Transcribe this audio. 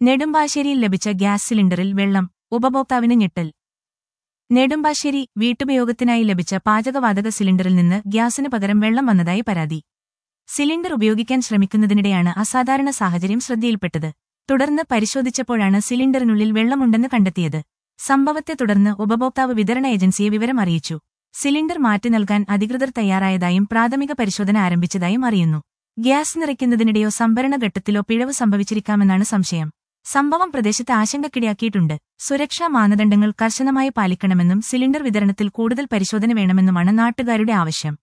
നെടുമ്പാശ്ശേരിയിൽ ലഭിച്ച ഗ്യാസ് സിലിണ്ടറിൽ വെള്ളം, ഉപഭോക്താവിന് ഞെട്ടൽ. നെടുമ്പാശ്ശേരി വീട്ടുപയോഗത്തിനായി ലഭിച്ച പാചകവാതക സിലിണ്ടറിൽ നിന്ന് ഗ്യാസിന് പകരം വെള്ളം വന്നതായി പരാതി. സിലിണ്ടർ ഉപയോഗിക്കാൻ ശ്രമിക്കുന്നതിനിടെയാണ് അസാധാരണ സാഹചര്യം ശ്രദ്ധയിൽപ്പെട്ടത്. തുടർന്ന് പരിശോധിച്ചപ്പോഴാണ് സിലിണ്ടറിനുള്ളിൽ വെള്ളമുണ്ടെന്ന് കണ്ടെത്തിയത്. സംഭവത്തെ തുടർന്ന് ഉപഭോക്താവ് വിതരണ ഏജൻസിയെ വിവരം അറിയിച്ചു. സിലിണ്ടർ മാറ്റി നൽകാൻ അധികൃതർ തയ്യാറായതായും പ്രാഥമിക പരിശോധന ആരംഭിച്ചതായും അറിയുന്നു. ഗ്യാസ് നിറയ്ക്കുന്നതിനിടെയോ സംഭരണ ഘട്ടത്തിലോ പിഴവ് സംഭവിച്ചിരിക്കാമെന്നാണ് സംശയം. സംഭവം പ്രദേശത്ത് ആശങ്കക്കിടയാക്കിയിട്ടുണ്ട്. സുരക്ഷാ മാനദണ്ഡങ്ങൾ കർശനമായി പാലിക്കണമെന്നും സിലിണ്ടർ വിതരണത്തിൽ കൂടുതൽ പരിശോധന വേണമെന്നുമാണ് നാട്ടുകാരുടെ ആവശ്യം.